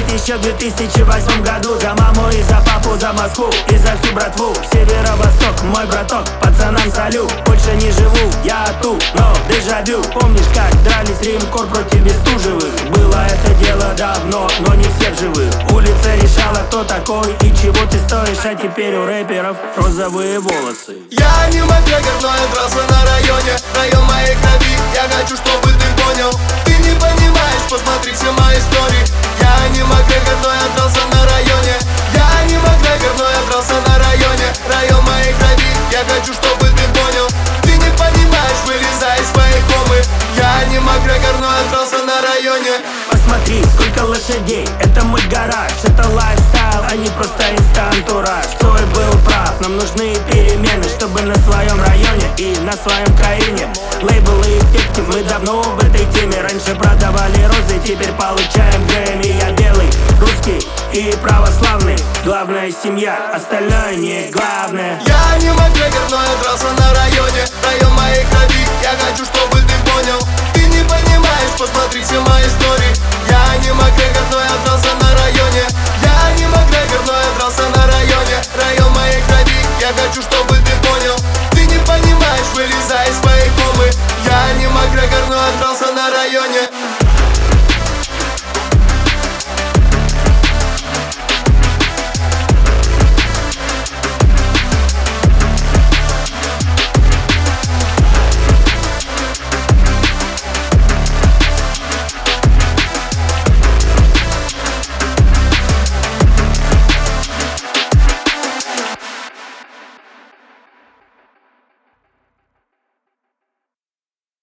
еще в 2008 году. За маму и за папу, за Москву и за всю братву. Северо-восток, мой браток, пацанам салют. Больше не живу, я тут, но дежавю. Помнишь, как дрались Римкор против Бестужевых? Было это дело давно, но не всех живых. Улица решала, кто такой и чего ты стоишь. А теперь у рэперов розовые волосы. Я не Макгрегор, но я дрался на районе. Район моей крови, я хочу, чтобы ты понял. Ты не понимаешь, посмотри все мои истории. Я не Макгрегор, но я дрался на районе. Я не Макгрегор, но я дрался на районе. Район моей крови, я хочу, чтобы ты понял. Ты не понимаешь, вылезай из своей комы. Я не Макгрегор, но я дрался на районе. Посмотри, сколько лошадей, это мой гараж. Это лайфстайл, а не просто инста-антураж. Цой был прав, нам нужны перемены, чтобы на своем районе и на своем краине. Лейбл и эффектив, мы давно в этой теме. Раньше продавали розы, теперь получаем Грэмми. Я белый, русский и православный. Главная семья, остальное не главное. Я не Макгрегор, но я дрался на районе. Район моей крови, я хочу, чтобы ты понял. Ты не понимаешь, посмотри все мои истории. Я не Макгрегор, но я дрался на районе. Я не Макгрегор, но я дрался на